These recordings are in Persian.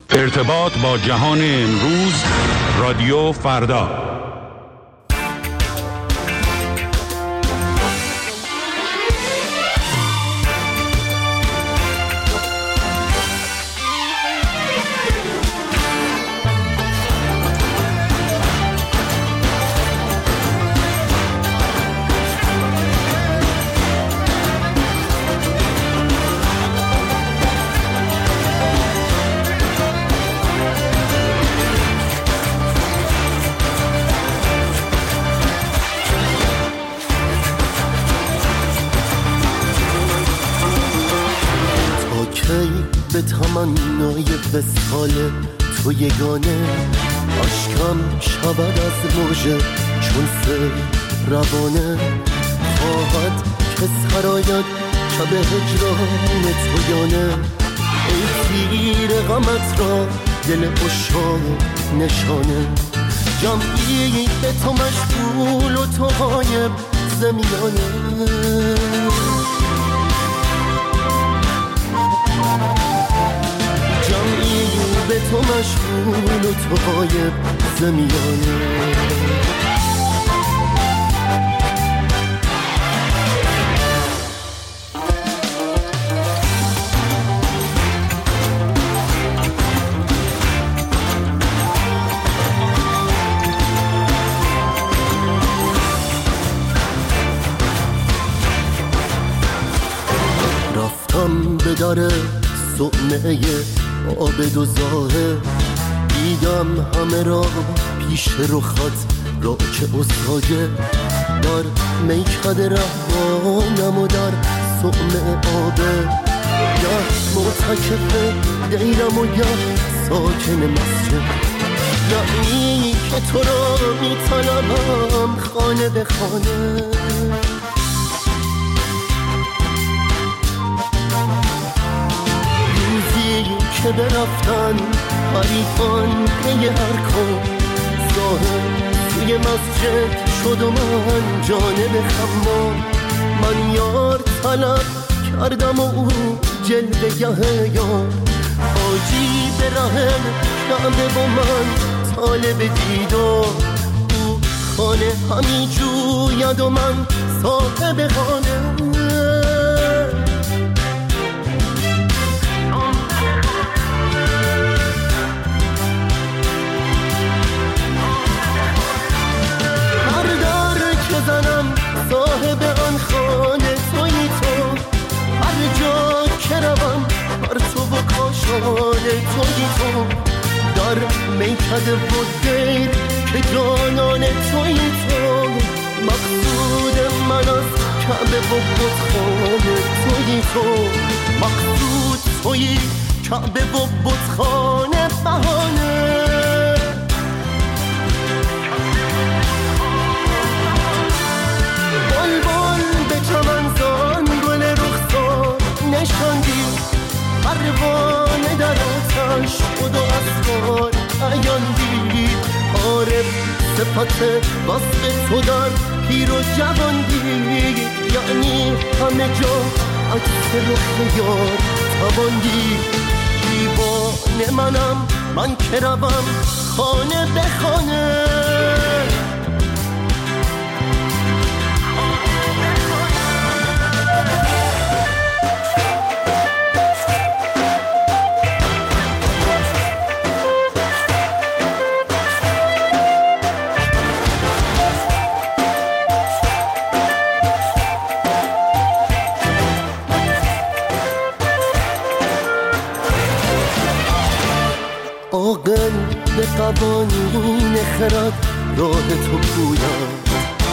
ارتباط با جهان امروز، رادیو فردا. به تمنای وصال تو یگانه اشکم شود از موجه چون سیل روانه خواهد که سراید شب هجران تو یانه ای تیر غمت را دل عشاق نشانه جمعی به تو مشغول و تو غایب زمیانه جمعی به تو مشغول و تو غایب زمیانه رفتم به در صومعه عابد و زاهد دیدم همه را پیش رخت راک و ساجه در میکده رهبانم و در صومعه عابد گه معتکف دیرم و گه ساکن مسجد یعنی که تو را میطلبم خانه به خانه که برفتن حریفان پی هر کن ظاهر توی مسجد شد و من جانب خمام من یار طلب کردم و او جلوه گه یار حاجی به ره کعبه و من طالب دیدار او خانه همی جوید و من صاحب خانه صاحب آن خانه تویی تو هر جا که روم بر تو و کاشانه تویی تو در میکده و دیر که جانان تویی تو مقصود من از کعبه و بتخانه تویی تو مقصود تویی کعبه و بتخانه بهانه نشاندی پروانه در آتش خود و اسرار عیان دید عارف صفت وصف تو در پیر و جوان دید یعنی همه جا عکس رخ یار توان دید دیوانه منم من که روم خانه به خانه عاقل به قوانین خرد راه تو پوید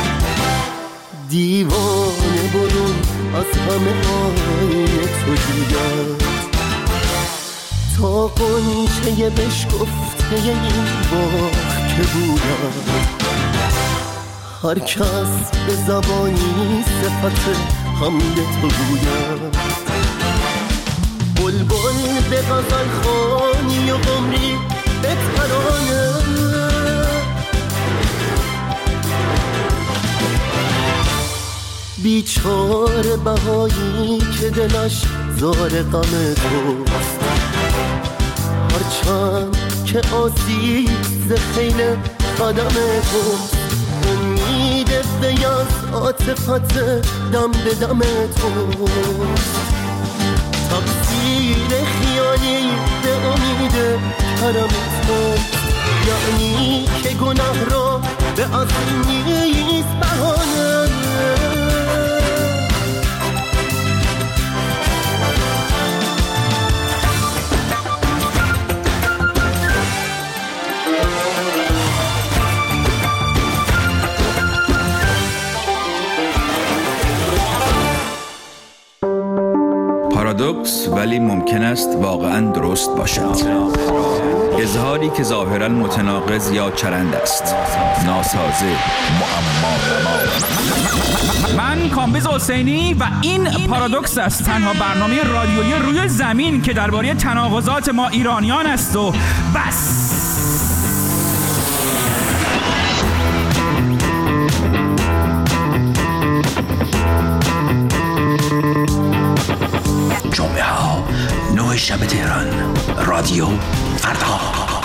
دیوانه برون از همه آینه تو جوید تا قنچه بشکفته این باغ که بوید هر کس به زبانی صفت حمد تو گوید بلبل به غزل خوانی و عمری به ترانه بیچاره بهایی که دلش زار غم توست هرچند که آسیب ز خیل قدم تو امید بیاز عاطفت دم به دم تو تقصیر خیالی به امید کرم تو یعنی که گناه را به اصل نیست بهانه پارادوکس ولی ممکن است واقعاً درست باشد. اظهاری که ظاهراً متناقض یا چرند است، ناسازه، معما. من کامبیز حسینی و این پارادوکس است، تنها برنامه رادیویی روی زمین که درباره تناقضات ما ایرانیان است و بس. جمعه ها 9 شب تهران، رادیو فردا.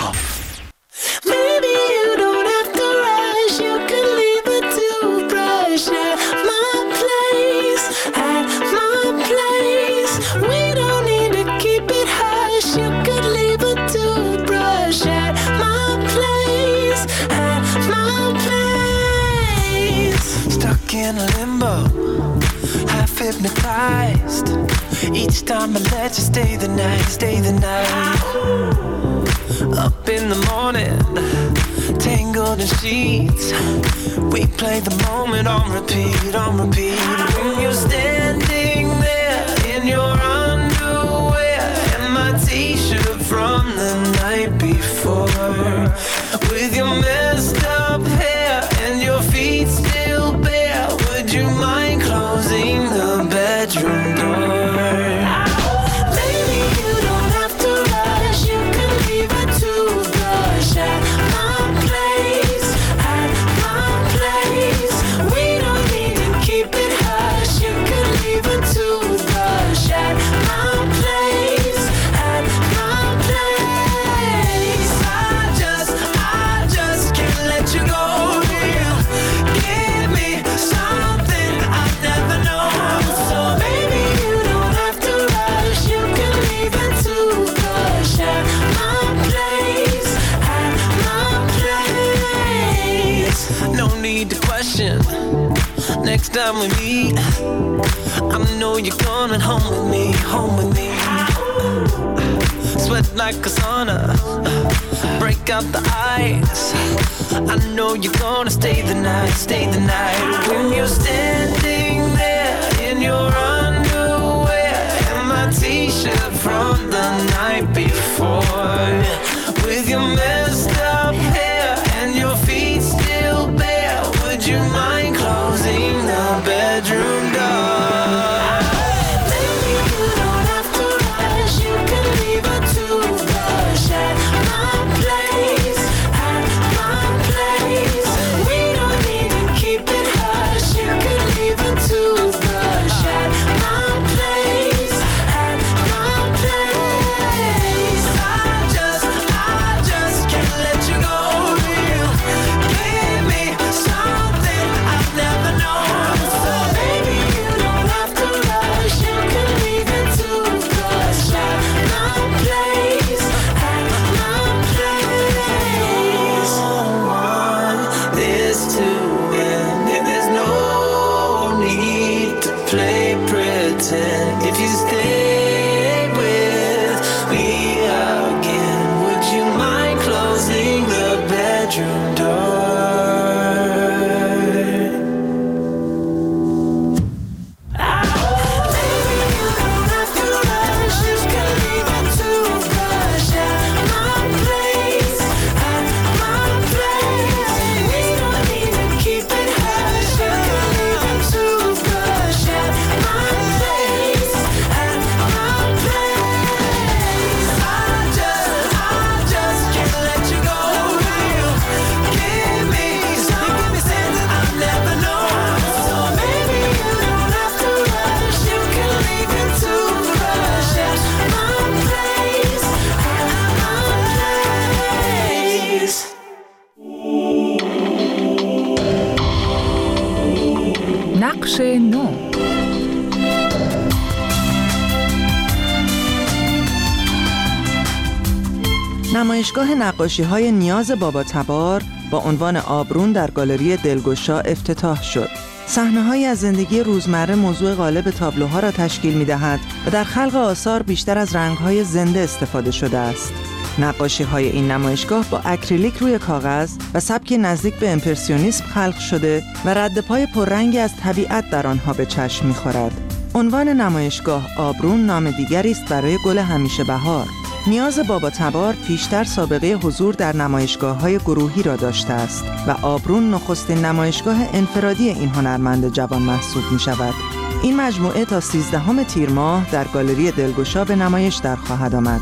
In a limbo, half hypnotized. Each time I let you stay the night, stay the night. Up in the morning, tangled in sheets. We play the moment on repeat, on repeat. When you're standing there in your underwear and my t-shirt from the night before, with your messed up hair and your feet still bare, would you mind closing the bedroom door? Baby, you don't have to rush. You can leave a toothbrush at my place, at my place. We don't need to keep it hush. You can leave a toothbrush at my place, at my place. I just can't let you go. Give me something I've never known. So baby, you don't have to rush. You can leave it toothbrush at my place, at my place. No need to question. Next time we meet, I know you're coming home with me, home with me. Sweat like a sauna, break out the ice. I know you're gonna stay the night, stay the night. When you're standing there in your underwear and my t-shirt from the night before, with your messed up hair and your feet still bare, would you mind closing the bedroom door? 99. نمایشگاه نقاشی‌های نیاز بابا تبار با عنوان آبرون در گالری دلگشا افتتاح شد. صحنه‌هایی از زندگی روزمره موضوع غالب تابلوها را تشکیل می‌دهد و در خلق آثار بیشتر از رنگ‌های زنده استفاده شده است. نقاشی‌های این نمایشگاه با اکریلیک روی کاغذ و سبک نزدیک به امپرسیونیسم خلق شده و ردپای پررنگی از طبیعت در آنها به چشم می‌خورد. عنوان نمایشگاه آبرون نام دیگری است برای گل همیشه بهار. نیاز بابا تبار پیشتر سابقه حضور در نمایشگاه‌های گروهی را داشته است و آبرون نخستین نمایشگاه انفرادی این هنرمند جوان محسوب می‌شود. این مجموعه تا 13 تیر ماه در گالری دلگشا به نمایش در خواهد آمد.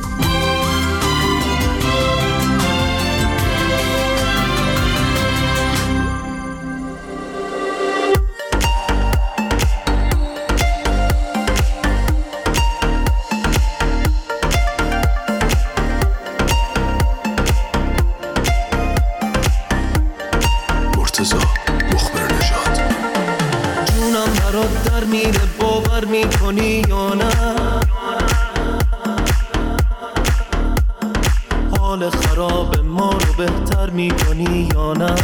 میکنی یا نه؟ حال خراب ما رو بهتر میکنی یا نه؟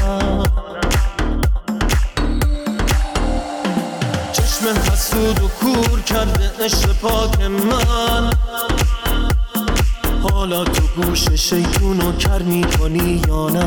چشم حسود و کور کرده عشق پاک من، حالا تو گوش شیطونو کر میکنی یا نه؟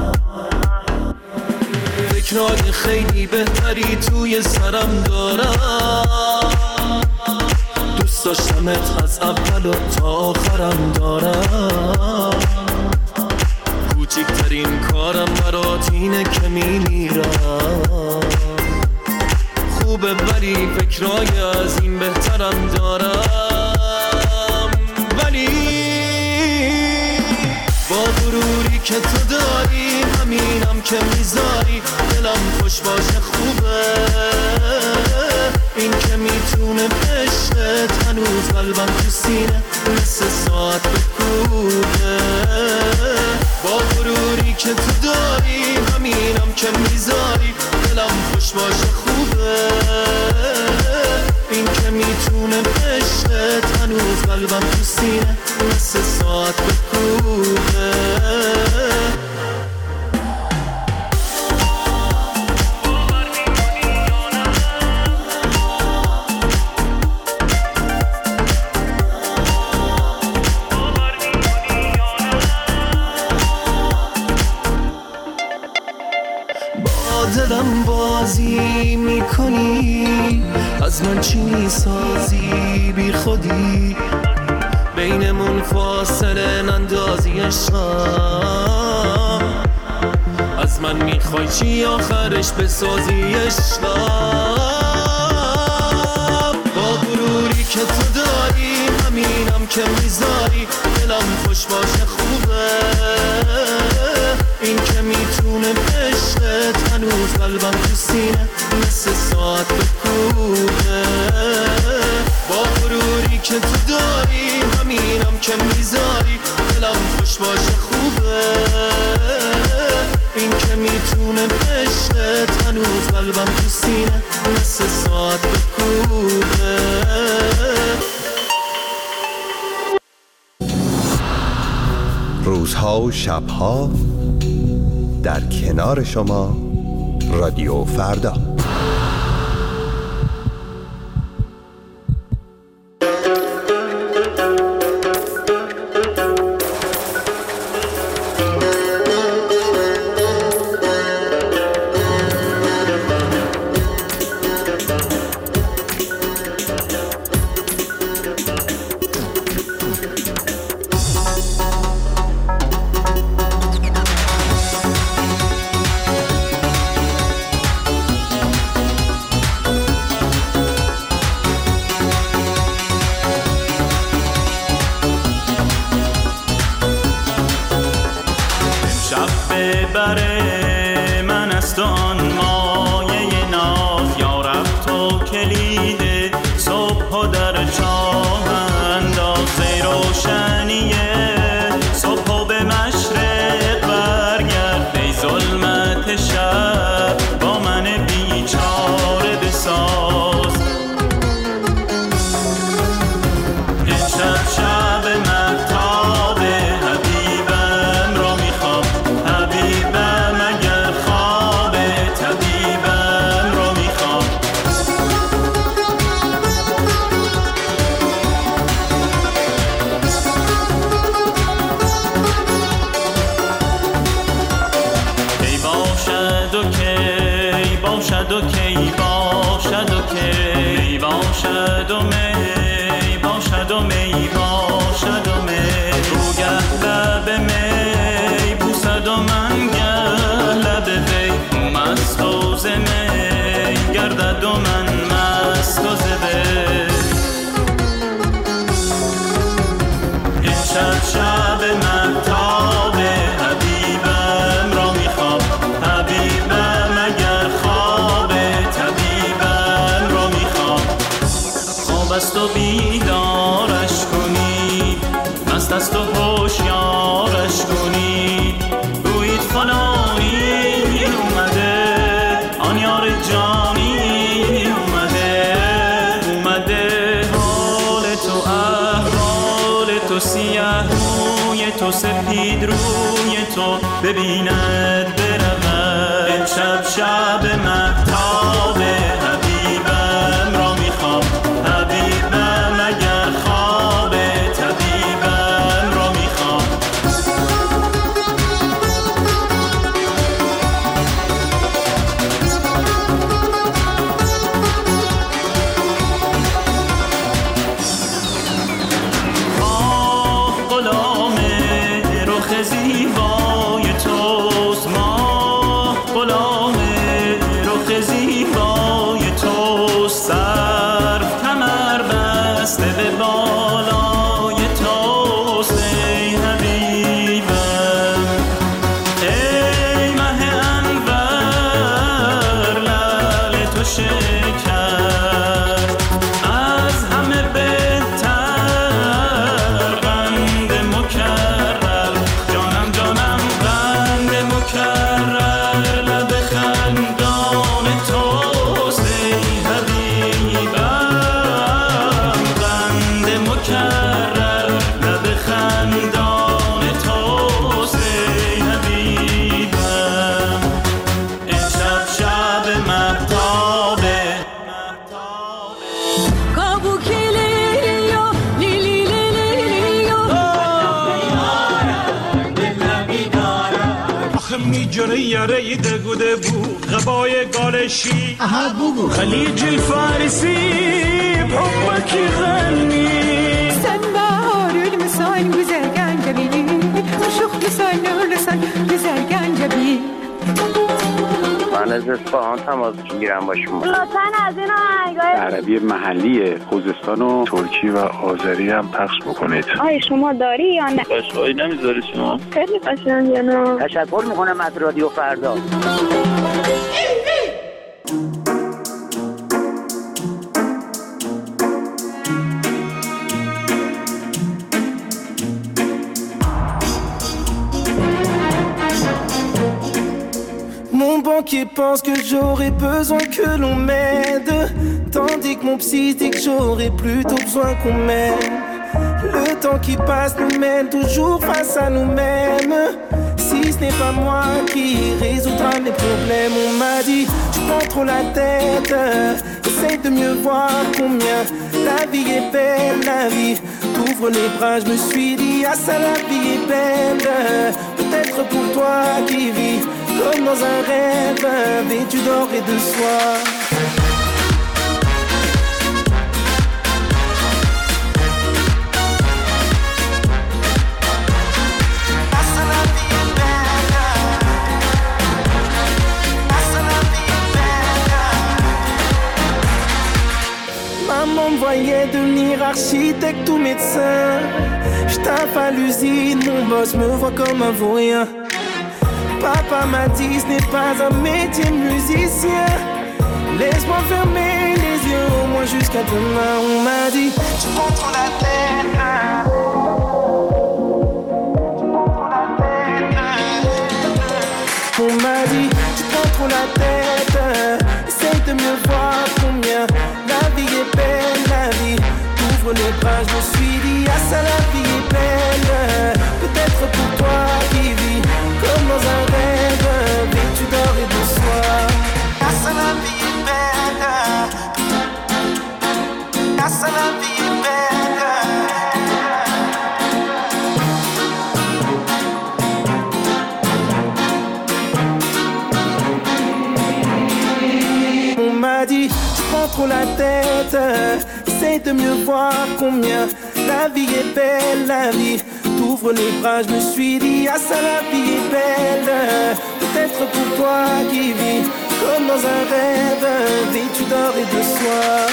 فکرای خیلی بهتری توی سرم دارم، دوست داشتمت از اول و تا آخرم دارم، کوچکترین کارم برات اینه که میمیرم، خوبه ولی فکرای از این بهترم دارم، ولی با غروری که تو داری همینم که میذاری دلم خوش باشه خوبه، این که میتونه بشت هنوز قلبم تو سینه مثل ساعت بکوبه، با غروری که تو داری همینم که میذاری دلم خوش باشه خوبه، این که میتونه بشت هنوز قلبم تو سینه مثل ساعت بکوبه. دلم بازی میکنی، از من چی میسازی بی خودی، بینمون فاصله نندازی عشقم، از من میخوای چی آخرش بسازی عشقم، با غروری که تو داری همینم که میذاری دلم خوش باشه خوبه، این که میتونه بشت هنوز قلبم تو سینه مثل ساعت بکوبه، با غروری که تو داری همینم که میذاری دلم خوش باشه خوبه، این که میتونه بشت هنوز قلبم تو سینه مثل ساعت بکوبه. روزها و شبها در کنار شما رادیو فردا. شب با من بیچاره بساز و من مست و زده. امشب شب مهتاب حبیبم را میخوام، حبیبم اگر خواب طبیبم را میخوام. خواب است و بیدارش کنید، مست است و هوشیارش کنید. گویید فلانی اومده، آن یار جانی اومده. اومده حال تو، احوال تو، سیاه روی تو، سپید روی تو ببیند برود. امشب شب مهتاب حبیبم را میخوام، حبیبم اگر خواب طبیبم را میخوام. ماه غلام رخ زیبای توست، ماه غلام رخ زیبای توست. سرو کمر بسته به بالای توست ای حبیبم. ای مه انور لعل تو شکر، از همه بهتر قند مکرر. جانم جانم قند مکرر، لب خندان توست ای حبیبم. قند مکرر، لب خندان توست ای حبیبم. امشب شب مهتابه. میجره یره دگوده بو غبای گالشی خلیج الفارسی بحبك يغني سنبار المسان بزرگان جبیلی شوخ لسان لسان بزرگان جبیلی. من از اصفهان تماس میگیرم با شما. لطفاً از این آهنگای عربی محلی خوزستان و ترکی و آذری هم پخش بکنید. آیا شما داری یا نه؟ قشقایی نمیذاری شما؟ خیلی قشنگه نه؟ تشکر میکنم از رادیو فردا. Mon banquier pense que j'aurais besoin que l'on m'aide, tandis que mon psy dit que j'aurais plutôt besoin qu'on m'aime. Le temps qui passe nous mène toujours face à nous-mêmes. Si ce n'est pas moi qui résoudra mes problèmes, on m'a dit tu prends trop la tête, essaye de mieux voir combien la vie est belle, la vie. T'ouvres les bras, je me suis dit ah ça la vie est belle. Peut-être pour toi qui vis comme dans un rêve, vêtu d'or et de soie. Maman me voyait devenir architecte ou médecin. J'taffe à l'usine, mon boss me voit comme un vaurien. Papa m'a dit ce n'est pas un métier de musicien. Laisse-moi fermer les yeux au moins jusqu'à demain. On m'a dit tu prends trop la tête. On m'a dit tu prends trop la tête. Essaye de mieux voir combien la vie est belle, la vie. T'ouvres les bras, je me suis dit ah ça la vie est belle. Peut-être pour toi qui vis comme dans un rêve, vêtu d'or et de soie. Ah ça la vie est belle. Ah ça la vie est belle. On m'a dit tu prends trop la tête, essaye de mieux voir combien la vie est belle, la vie. T'ouvres les bras, je me suis dit ah ça la vie est belle. Peut-être pour toi qui vis comme dans un rêve, vie tu dors et de soir.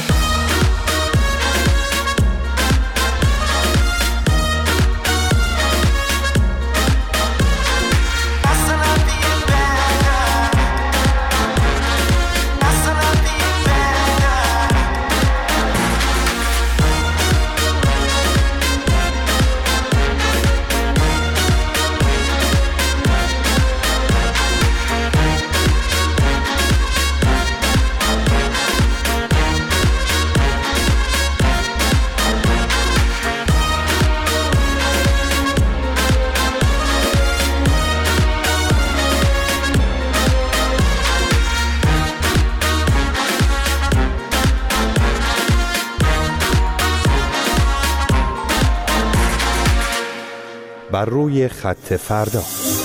بر روی خط فردا.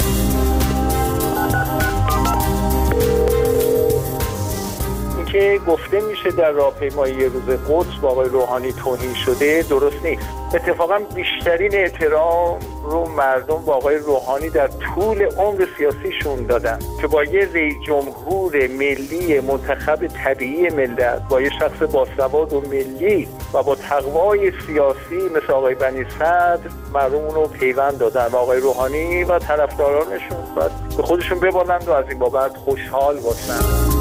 اینکه گفته میشه در راهپیمایی روز قدس با آقای روحانی توهین شده درست نیست. اتفاقا بیشترین احترام رو مردم با آقای روحانی در طول عمر سیاسیشون دادن که با یه رئیس جمهور ملی منتخب طبیعی ملت، با یه شخص باسواد و ملی و با تقوای سیاسی مثل آقای بنی صدر مردم اونو پیوند دادن و آقای روحانی و طرفدارانشون باید به خودشون ببالند و از این بابت خوشحال باشن.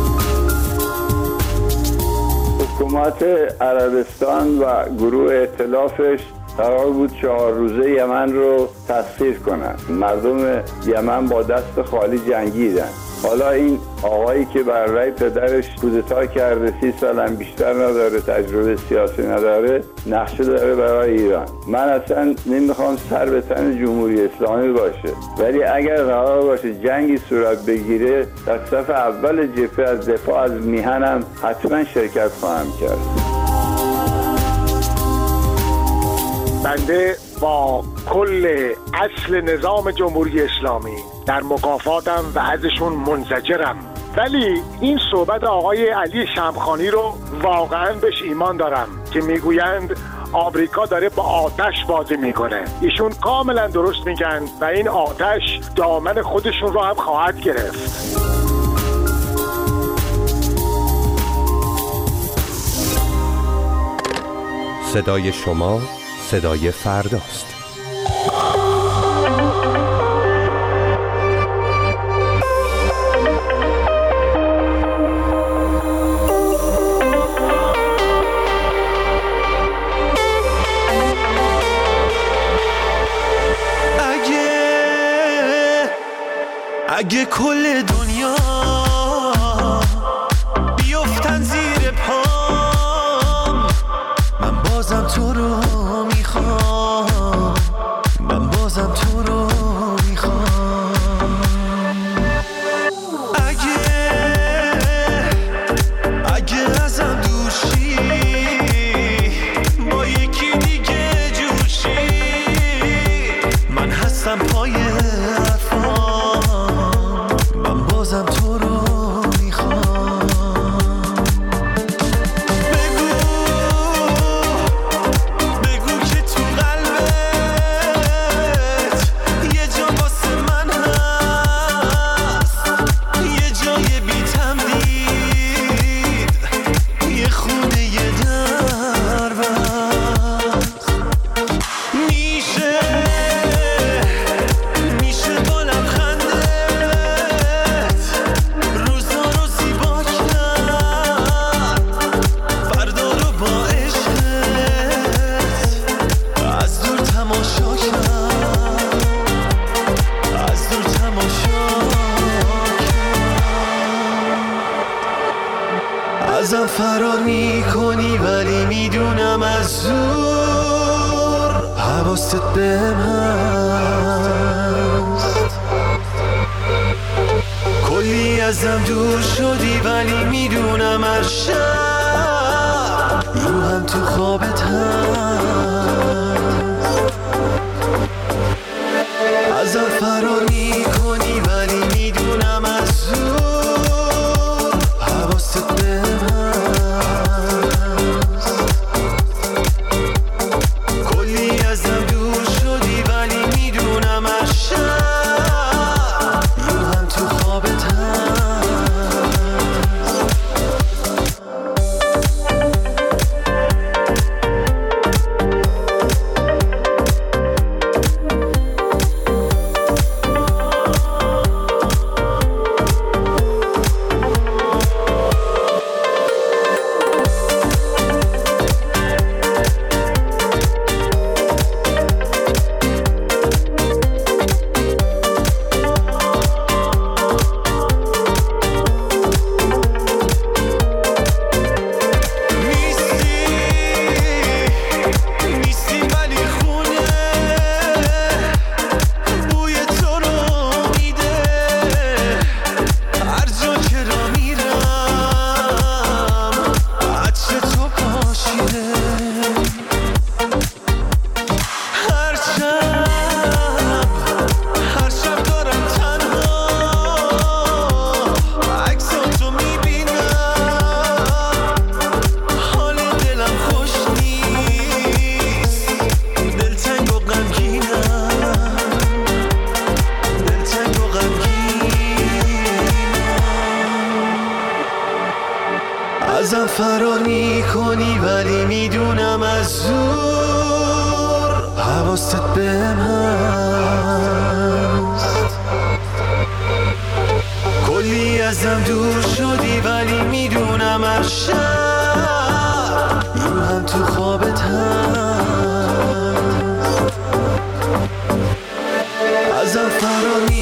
حکومت عربستان و گروه ائتلافش قرار بود 4 روزه یمن رو تسخیر کنن. مردم یمن با دست خالی جنگیدن. حالا این آقایی که بر رأی پدرش کودتا کرده، 30 سالم بیشتر نداره، تجربه سیاسی نداره، نقشه داره برای ایران. من اصلا نمیخوام سر به تن جمهوری اسلامی باشه، ولی اگر قرار باشه جنگی صورت بگیره در صف اول جبهه از دفاع از میهنم حتما شرکت خواهم کرد. بنده با کل اصل نظام جمهوری اسلامی در مکافاتم و ازشون منزجرم، ولی این صحبت آقای علی شمخانی رو واقعا بهش ایمان دارم که میگویند آمریکا داره با آتش بازی میکنه. ایشون کاملا درست میگن و این آتش دامن خودشون رو هم خواهد گرفت. صدای شما صدای فرداست. اگه کل دنیا بیفتن زیر پام، من بازم تو رو میخوام، من بازم تو رو میخوام. اگه ازم دوشی با یکی دیگه جوشی، من هستم پای بازم تو رو میخوام. بگو که تو قلبت یه جا واسه من هست، یه جای بی تمدید، یه خونه یه دربست. میشه با لبخنده ازم فرار میکنی، ولی میدونم از زور حواست بهم هست. کلی ازم دور شدی، ولی میدونم از شب روحم تو خوابت هست. ازم فرار میکنی، ولی میدونم از زور حواست بهم هست. کلی ازم دور شدی، ولی میدونم از شب روحم تو خوابت هست. فرار میکنی ولی میدونم از زور حواست بهم هست. کلی ازم دور شدی ولی میدونم از شب روحم تو خوابت هست. ازم فرار